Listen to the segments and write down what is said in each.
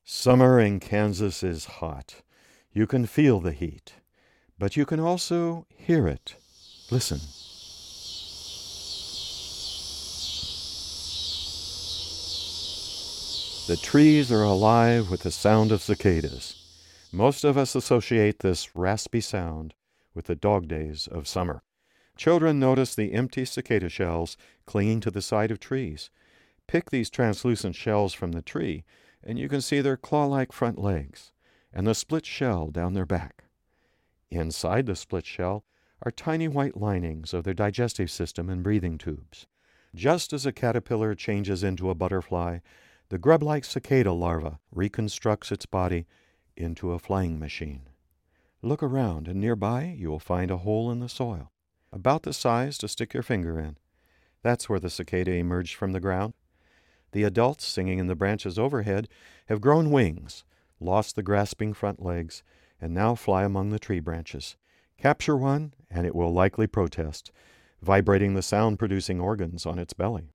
Summer in Kansas is hot. You can feel the heat, but you can also hear it. Listen. The trees are alive with the sound of cicadas. Most of us associate this raspy sound with the dog days of summer. Children notice the empty cicada shells clinging to the side of trees. Pick these translucent shells from the tree, and you can see their claw-like front legs and the split shell down their back. Inside the split shell are tiny white linings of their digestive system and breathing tubes. Just as a caterpillar changes into a butterfly, the grub-like cicada larva reconstructs its body into a flying machine. Look around, and nearby you will find a hole in the soil, about the size to stick your finger in. That's where the cicada emerged from the ground. The adults singing in the branches overhead have grown wings, lost the grasping front legs, and now fly among the tree branches. Capture one, and it will likely protest, vibrating the sound-producing organs on its belly.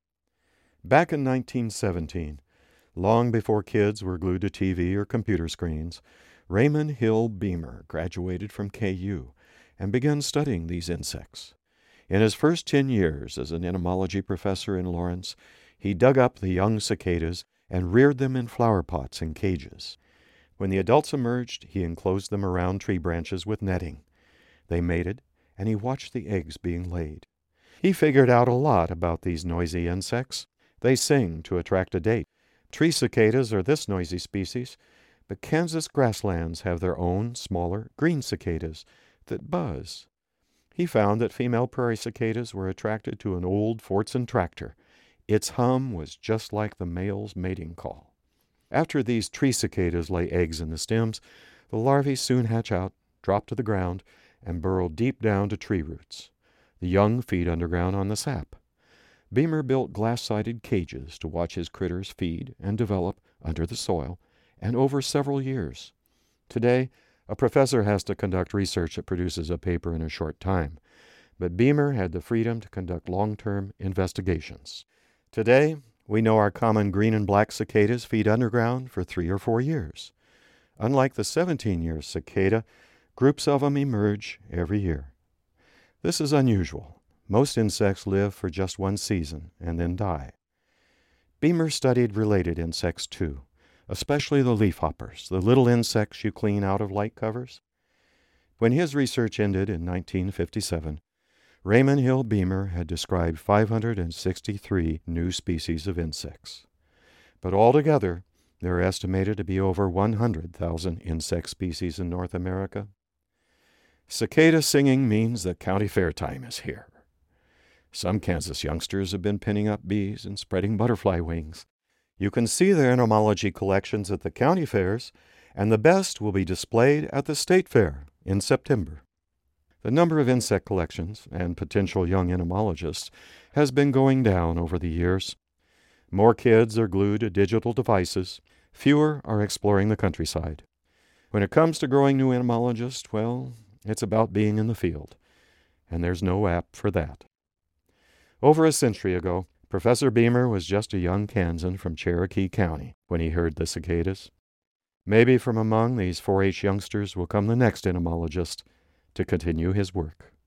Back in 1917, long before kids were glued to TV or computer screens, Raymond Hill Beamer graduated from KU and began studying these insects. In his first 10 years as an entomology professor in Lawrence, he dug up the young cicadas and reared them in flower pots and cages. When the adults emerged, he enclosed them around tree branches with netting. They mated, and he watched the eggs being laid. He figured out a lot about these noisy insects. They sing to attract a date. Tree cicadas are this noisy species, but Kansas grasslands have their own smaller green cicadas that buzz. He found that female prairie cicadas were attracted to an old Fordson tractor. Its hum was just like the male's mating call. After these tree cicadas lay eggs in the stems, the larvae soon hatch out, drop to the ground, and burrow deep down to tree roots. The young feed underground on the sap. Beamer built glass-sided cages to watch his critters feed and develop under the soil and over several years. Today, a professor has to conduct research that produces a paper in a short time, but Beamer had the freedom to conduct long-term investigations. Today, we know our common green and black cicadas feed underground for 3 or 4 years. Unlike the 17-year cicada, groups of them emerge every year. This is unusual. Most insects live for just one season and then die. Beamer studied related insects too, especially the leafhoppers, the little insects you clean out of light covers. When his research ended in 1957, Raymond Hill Beamer had described 563 new species of insects. But altogether, there are estimated to be over 100,000 insect species in North America. Cicada singing means that county fair time is here. Some Kansas youngsters have been pinning up bees and spreading butterfly wings. You can see their entomology collections at the county fairs, and the best will be displayed at the state fair in September. The number of insect collections and potential young entomologists has been going down over the years. More kids are glued to digital devices. Fewer are exploring the countryside. When it comes to growing new entomologists, well, it's about being in the field, and there's no app for that. Over a century ago, Professor Beamer was just a young Kansan from Cherokee County when he heard the cicadas. Maybe from among these 4-H youngsters will come the next entomologist to continue his work.